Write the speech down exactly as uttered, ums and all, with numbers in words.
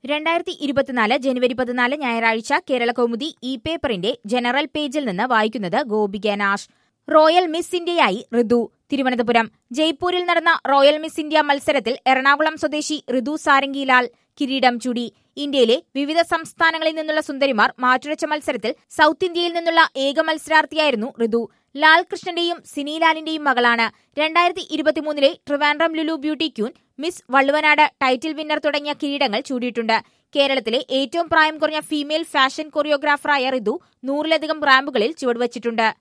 രണ്ടായിരത്തി ഇരുപത്തിനാല് ജനുവരി പതിനാല് ഞായറാഴ്ച കേരള കൗമുദി ഇ പേപ്പറിന്റെ ജനറൽ പേജിൽ നിന്ന് വായിക്കുന്നത് ഗോപിക നാഷ്. റോയൽ മിസ് ഇന്ത്യയായി ഋതു. തിരുവനന്തപുരം. ജയ്പൂരിൽ നടന്ന റോയൽ മിസ് ഇന്ത്യ മത്സരത്തിൽ എറണാകുളം സ്വദേശി ഋതു സാരംഗിലാൽ കിരീടം ചൂടി. ഇന്ത്യയിലെ വിവിധ സംസ്ഥാനങ്ങളിൽ നിന്നുള്ള സുന്ദരിമാർ മാറ്റുരച്ച മത്സരത്തിൽ സൗത്ത് ഇന്ത്യയിൽ നിന്നുള്ള ഏക മത്സരാർത്ഥിയായിരുന്നു ഋതു. ലാൽ കൃഷ്ണന്റെയും സിനിലാലിന്റെയും മകളാണ്. രണ്ടായിരത്തി ഇരുപത്തിമൂന്നിലെ Trivandrum Lulu beauty queen, miss Valluvanad title winner തുടങ്ങിയ കിരീടങ്ങൾ ചൂടിയിട്ടുണ്ട്. കേരളത്തിലെ ഏറ്റവും പ്രായം കുറഞ്ഞ ഫീമെയിൽ ഫാഷൻ കൊറിയോഗ്രാഫറായ ഋതു നൂറിലധികം റാമ്പുകളിൽ ചുവടുവച്ചിട്ടുണ്ട്.